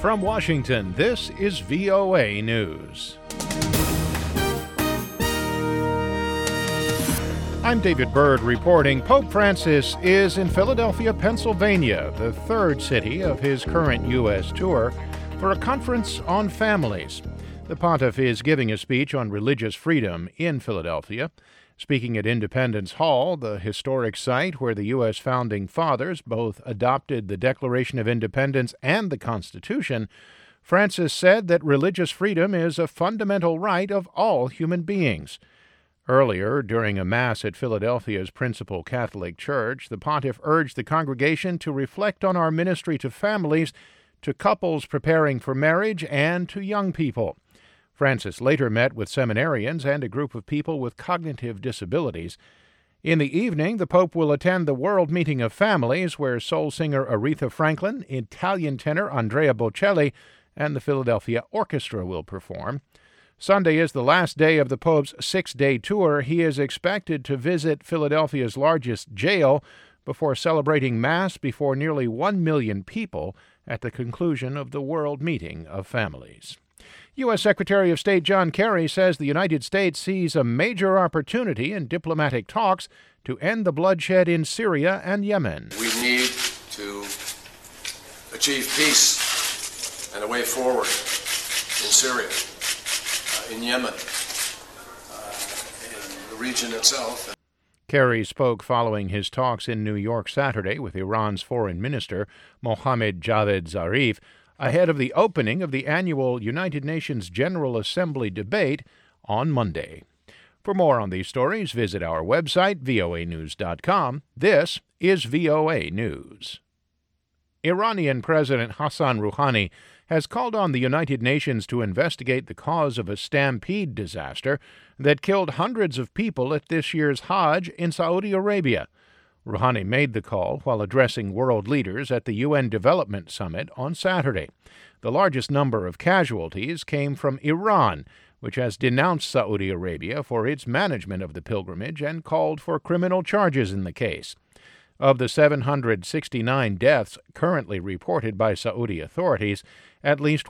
From Washington, this is VOA News. I'm David Byrd reporting. Pope Francis is in Philadelphia, Pennsylvania, the third city of his current U.S. tour, for a conference on families. The pontiff is giving a speech on religious freedom in Philadelphia. Speaking at Independence Hall, the historic site where the U.S. Founding Fathers both adopted the Declaration of Independence and the Constitution, Francis said that religious freedom is a fundamental right of all human beings. Earlier, during a Mass at Philadelphia's principal Catholic church, the pontiff urged the congregation to reflect on our ministry to families, to couples preparing for marriage, and to young people. Francis later met with seminarians and a group of people with cognitive disabilities. In the evening, the Pope will attend the World Meeting of Families, where soul singer Aretha Franklin, Italian tenor Andrea Bocelli, and the Philadelphia Orchestra will perform. Sunday is the last day of the Pope's six-day tour. He is expected to visit Philadelphia's largest jail before celebrating Mass before nearly 1 million people at the conclusion of the World Meeting of Families. U.S. Secretary of State John Kerry says the United States sees a major opportunity in diplomatic talks to end the bloodshed in Syria and Yemen. We need to achieve peace and a way forward in Syria, in Yemen, in the region itself. Kerry spoke following his talks in New York Saturday with Iran's foreign minister, Mohammad Javad Zarif, ahead of the opening of the annual United Nations General Assembly debate on Monday. For more on these stories, visit our website, voanews.com. This is VOA News. Iranian President Hassan Rouhani has called on the United Nations to investigate the cause of a stampede disaster that killed hundreds of people at this year's Hajj in Saudi Arabia. Rouhani made the call while addressing world leaders at the UN Development Summit on Saturday. The largest number of casualties came from Iran, which has denounced Saudi Arabia for its management of the pilgrimage and called for criminal charges in the case. Of the 769 deaths currently reported by Saudi authorities, at least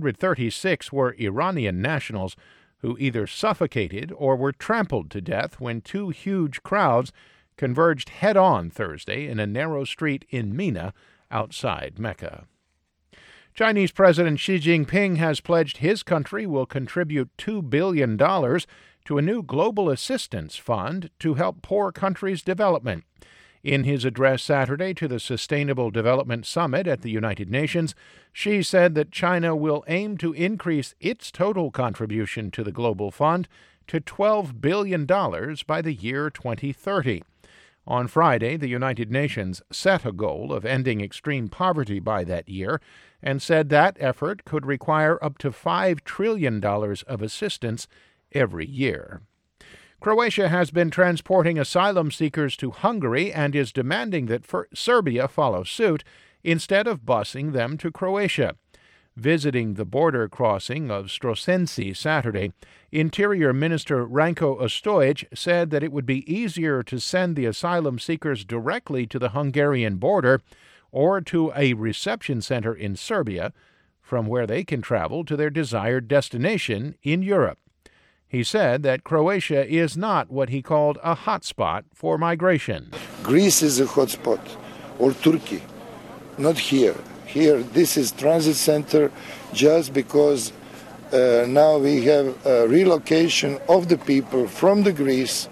136 were Iranian nationals who either suffocated or were trampled to death when two huge crowds converged head-on Thursday in a narrow street in Mina outside Mecca. Chinese President Xi Jinping has pledged his country will contribute $2 billion to a new global assistance fund to help poor countries' development. In his address Saturday to the Sustainable Development Summit at the United Nations, Xi said that China will aim to increase its total contribution to the global fund to $12 billion by the year 2030. On Friday, the United Nations set a goal of ending extreme poverty by that year and said that effort could require up to $5 trillion of assistance every year. Croatia has been transporting asylum seekers to Hungary and is demanding that Serbia follow suit instead of busing them to Croatia. Visiting the border crossing of Strosenci Saturday, Interior Minister Ranko Ostojic said that it would be easier to send the asylum seekers directly to the Hungarian border or to a reception center in Serbia, from where they can travel to their desired destination in Europe. He said that Croatia is not what he called a hotspot for migration. Greece is a hotspot, or Turkey, not here. Here, this is transit center just because now we have a relocation of the people from the Greece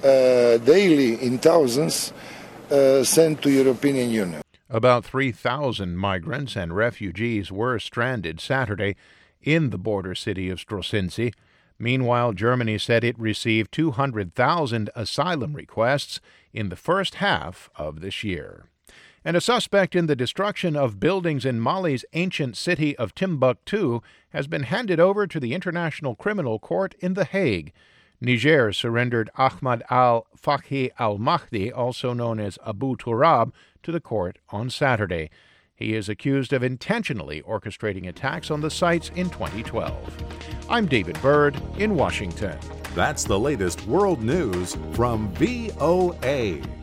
daily in thousands sent to European Union. About 3,000 migrants and refugees were stranded Saturday in the border city of Strosenci. Meanwhile, Germany said it received 200,000 asylum requests in the first half of this year. And a suspect in the destruction of buildings in Mali's ancient city of Timbuktu has been handed over to the International Criminal Court in The Hague. Niger surrendered Ahmad al-Fakhi al-Mahdi, also known as Abu Turab, to the court on Saturday. He is accused of intentionally orchestrating attacks on the sites in 2012. I'm David Byrd in Washington. That's the latest world news from VOA.